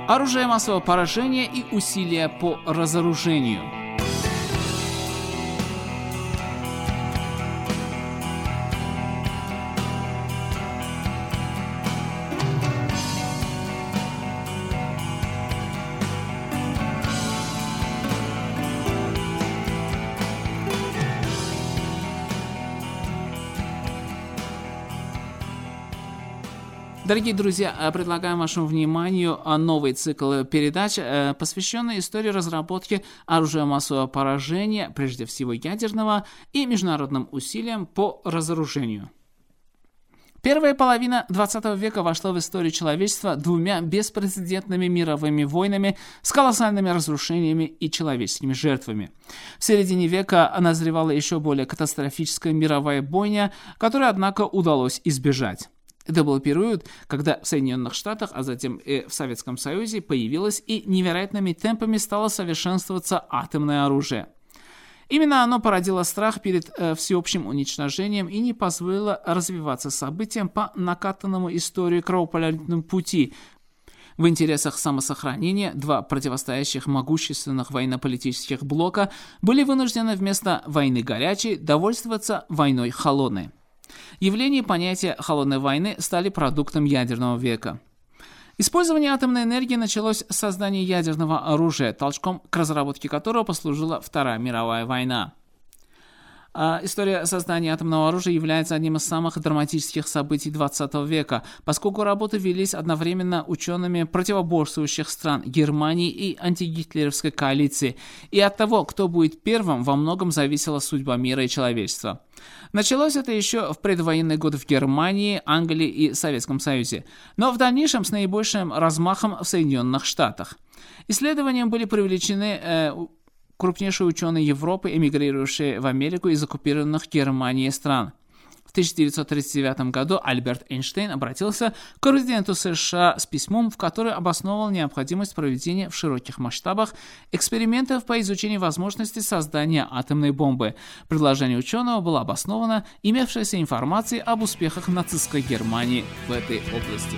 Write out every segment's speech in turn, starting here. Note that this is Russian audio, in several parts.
оружие массового поражения и усилия по разоружению. Дорогие друзья, предлагаем вашему вниманию новый цикл передач, посвященный истории разработки оружия массового поражения, прежде всего ядерного, и международным усилиям по разоружению. Первая половина 20 века вошла в историю человечества двумя беспрецедентными мировыми войнами с колоссальными разрушениями и человеческими жертвами. В середине века назревала еще более катастрофическая мировая бойня, которой, однако, удалось избежать. Это был период, когда в Соединенных Штатах, а затем и в Советском Союзе появилось и невероятными темпами стало совершенствоваться атомное оружие. Именно оно породило страх перед всеобщим уничтожением и не позволило развиваться событиям по накатанному истории кровопролитному пути. В интересах самосохранения два противостоящих могущественных военно-политических блока были вынуждены вместо войны горячей довольствоваться войной холодной. Явление и понятие холодной войны стали продуктом ядерного века. Использование атомной энергии началось с создания ядерного оружия, толчком к разработке которого послужила Вторая мировая война. История создания атомного оружия является одним из самых драматических событий 20 века, поскольку работы велись одновременно учеными противоборствующих стран Германии и антигитлеровской коалиции, и от того, кто будет первым, во многом зависела судьба мира и человечества. Началось это еще в предвоенные годы в Германии, Англии и Советском Союзе, но в дальнейшем с наибольшим размахом в Соединенных Штатах. Исследованиям были привлечены крупнейшие ученые Европы, эмигрировавшие в Америку из оккупированных Германией стран. В 1939 году Альберт Эйнштейн обратился к президенту США с письмом, в котором обосновывал необходимость проведения в широких масштабах экспериментов по изучению возможности создания атомной бомбы. Предложение ученого было обосновано имевшейся информацией об успехах нацистской Германии в этой области.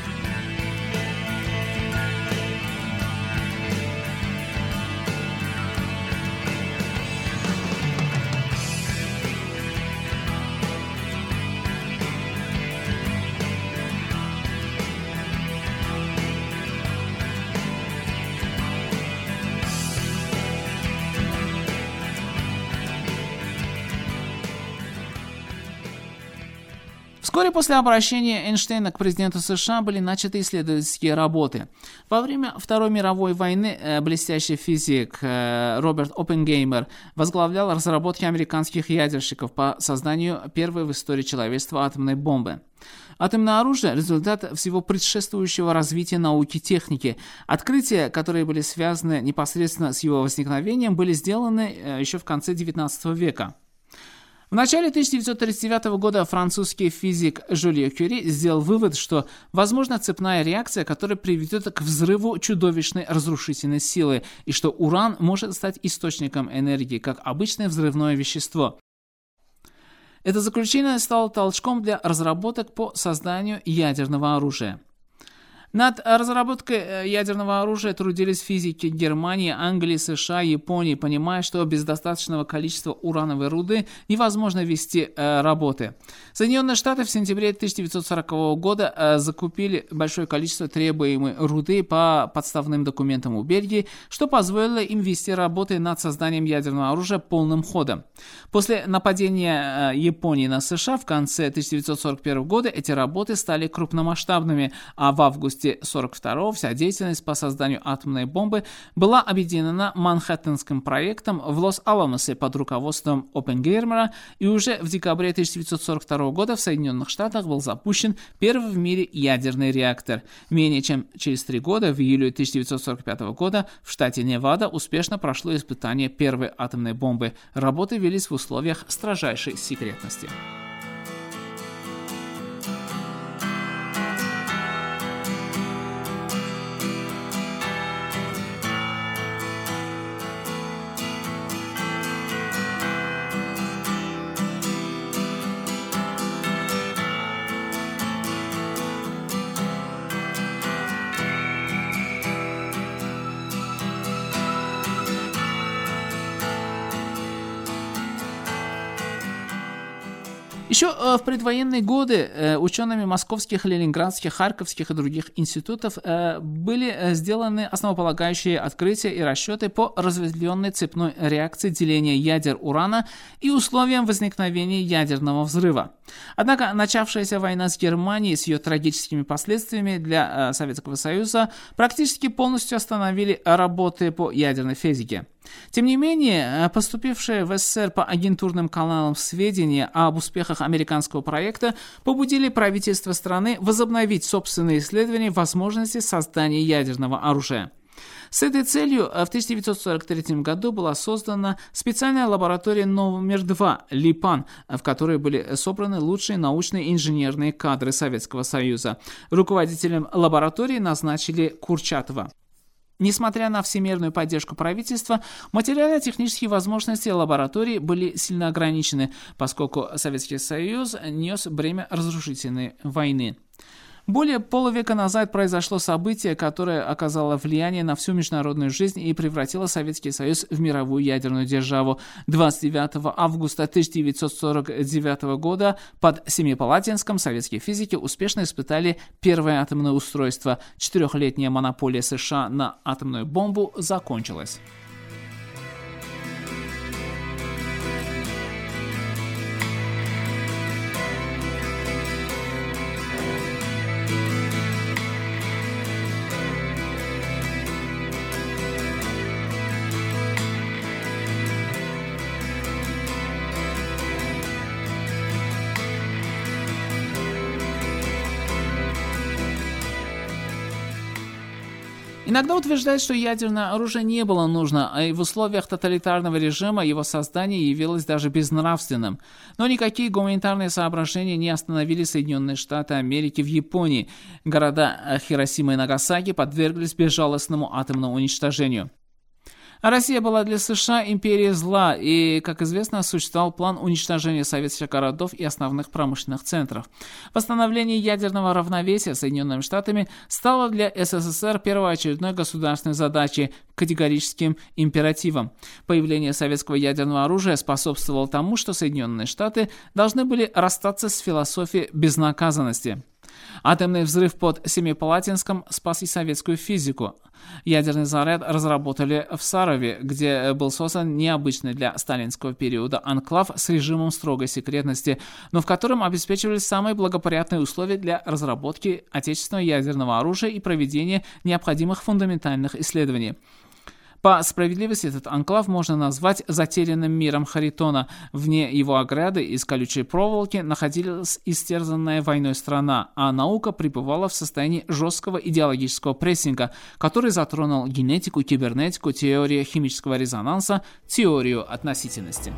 Вскоре после обращения Эйнштейна к президенту США были начаты исследовательские работы. Во время Второй мировой войны блестящий физик Роберт Оппенгеймер возглавлял разработки американских ядерщиков по созданию первой в истории человечества атомной бомбы. Атомное оружие – результат всего предшествующего развития науки и техники. Открытия, которые были связаны непосредственно с его возникновением, были сделаны еще в конце XIX века. В начале 1939 года французский физик Жюлье Кюри сделал вывод, что возможна цепная реакция, которая приведет к взрыву чудовищной разрушительной силы, и что уран может стать источником энергии, как обычное взрывное вещество. Это заключение стало толчком для разработок по созданию ядерного оружия. Над разработкой ядерного оружия трудились физики Германии, Англии, США, Японии, понимая, что без достаточного количества урановой руды невозможно вести работы. Соединенные Штаты в сентябре 1940 года закупили большое количество требуемой руды по подставным документам у Бельгии, что позволило им вести работы над созданием ядерного оружия полным ходом. После нападения Японии на США в конце 1941 года эти работы стали крупномасштабными, а в августе 1942 вся деятельность по созданию атомной бомбы была объединена Манхэттенским проектом в Лос-Аламосе под руководством Оппенгеймера, и уже в декабре 1942 года в Соединенных Штатах был запущен первый в мире ядерный реактор. Менее чем через 3 года, в июле 1945 года, в штате Невада успешно прошло испытание первой атомной бомбы. Работы велись в условиях строжайшей секретности. Еще в предвоенные годы учеными московских, ленинградских, харьковских и других институтов были сделаны основополагающие открытия и расчеты по разветвленной цепной реакции деления ядер урана и условиям возникновения ядерного взрыва. Однако начавшаяся война с Германией с ее трагическими последствиями для Советского Союза практически полностью остановили работы по ядерной физике. Тем не менее, поступившие в СССР по агентурным каналам сведения об успехах американского проекта побудили правительство страны возобновить собственные исследования возможности создания ядерного оружия. С этой целью в 1943 году была создана специальная лаборатория номер 2 ЛИПАН, в которой были собраны лучшие научные и инженерные кадры Советского Союза. Руководителем лаборатории назначили Курчатова. Несмотря на всемирную поддержку правительства, материально-технические возможности лаборатории были сильно ограничены, поскольку Советский Союз нес бремя разрушительной войны. Более полувека назад произошло событие, которое оказало влияние на всю международную жизнь и превратило Советский Союз в мировую ядерную державу. 29 августа 1949 года под Семипалатинском советские физики успешно испытали первое атомное устройство. 4-летняя монополия США на атомную бомбу закончилась. Иногда утверждают, что ядерное оружие не было нужно, а и в условиях тоталитарного режима его создание явилось даже безнравственным. Но никакие гуманитарные соображения не остановили Соединенные Штаты Америки в Японии. Города Хиросима и Нагасаки подверглись безжалостному атомному уничтожению. Россия была для США империей зла, и, как известно, существовал план уничтожения советских городов и основных промышленных центров. Восстановление ядерного равновесия Соединенными Штатами стало для СССР первоочередной государственной задачей, категорическим императивом. Появление советского ядерного оружия способствовало тому, что Соединенные Штаты должны были расстаться с философией безнаказанности. Атомный взрыв под Семипалатинском спас и советскую физику. Ядерный заряд разработали в Сарове, где был создан необычный для сталинского периода анклав с режимом строгой секретности, но в котором обеспечивались самые благоприятные условия для разработки отечественного ядерного оружия и проведения необходимых фундаментальных исследований. По справедливости этот анклав можно назвать затерянным миром Харитона. Вне его ограды из колючей проволоки находилась истерзанная войной страна, а наука пребывала в состоянии жесткого идеологического прессинга, который затронул генетику, кибернетику, теорию химического резонанса, теорию относительности.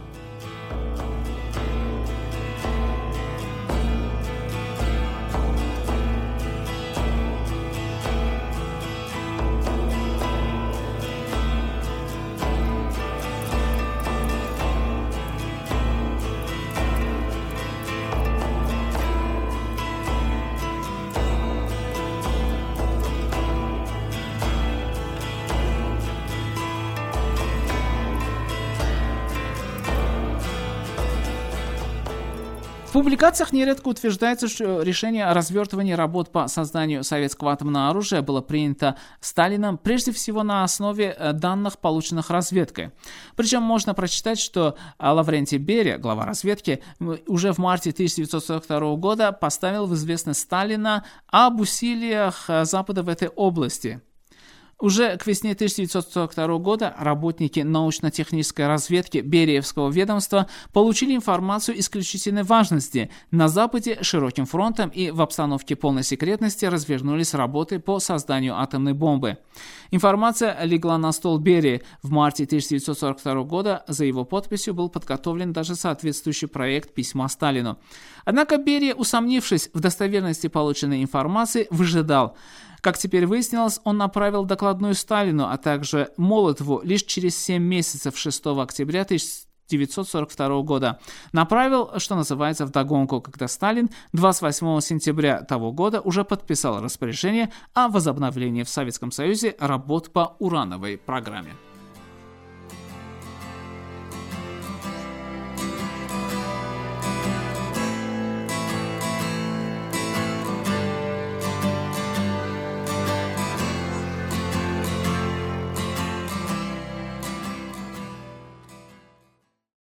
В публикациях нередко утверждается, что решение о развертывании работ по созданию советского атомного оружия было принято Сталином прежде всего на основе данных, полученных разведкой. Причем можно прочитать, что Лаврентий Берия, глава разведки, уже в марте 1942 года поставил в известность Сталина об усилиях Запада в этой области. Уже к весне 1942 года работники научно-технической разведки Бериевского ведомства получили информацию исключительной важности. На Западе широким фронтом и в обстановке полной секретности развернулись работы по созданию атомной бомбы. Информация легла на стол Берии. В марте 1942 года за его подписью был подготовлен даже соответствующий проект письма Сталину. Однако Берия, усомнившись в достоверности полученной информации, выжидал. Как теперь выяснилось, он направил докладную Сталину, а также Молотову лишь через 7 месяцев, 6 октября 1942 года. Направил, что называется, вдогонку, когда Сталин 28 сентября того года уже подписал распоряжение о возобновлении в Советском Союзе работ по урановой программе.